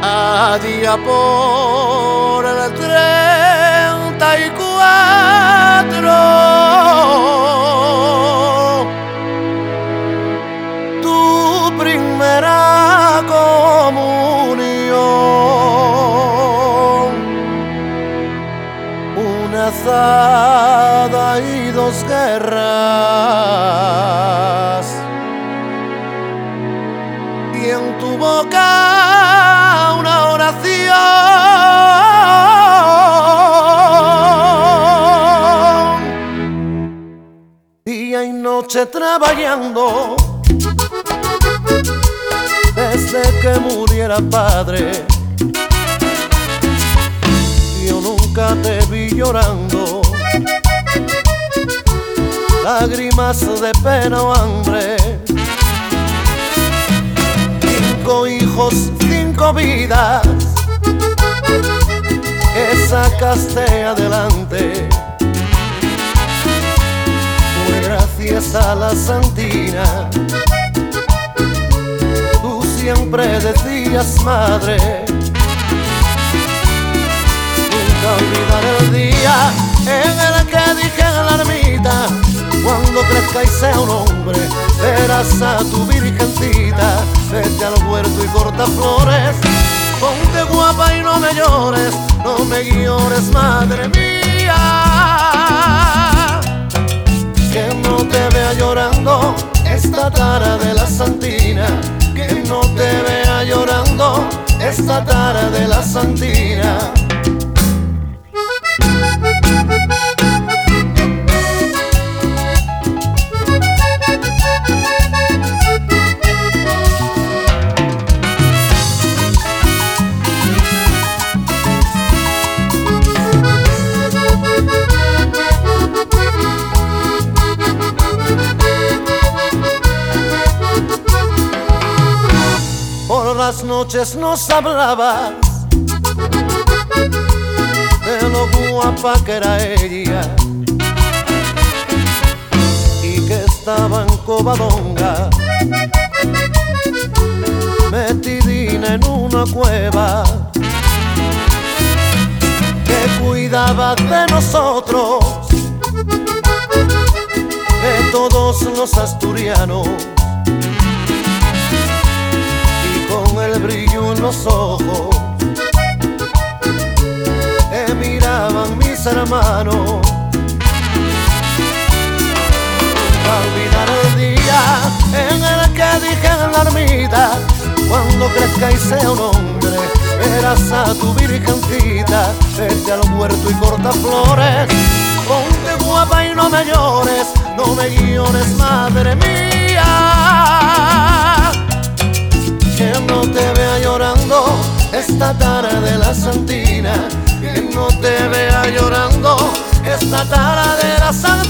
Allá por el 34, tu primera comunión, una azada y dos guerras, y en tu boca una oración, día y noche trabajando desde que muriera padre. Yo nunca te vi llorando lágrimas de pena o hambre. 5 hijos, 5 vidas que sacaste adelante. Fue gracias a la Santina. Tú siempre decías madre. Nunca olvidar el día en el que dije en la ermita: cuando crezca y sea un hombre, verás a tu virgencita. Vete al huerto y corta flores, ponte guapa y no me llores, no me llores, madre mía. Que no te vea llorando esta tara de la Santina, que no te vea llorando esta tara de la Santina. Por las noches nos hablabas de lo guapa que era ella y que estaba en Covadonga, metidina en una cueva, que cuidaba de nosotros, de todos los asturianos. Con el brillo en los ojos que miraban mis hermanos. Para olvidar el día en el que dije en la ermita: cuando crezca y sea un hombre, verás a tu virgencita. Vete al huerto y corta flores, ponte guapa y no me llores, no me llores, madre mía. Que no te vea llorando esta tara de la Santina, que no te vea llorando esta tara de la Santina.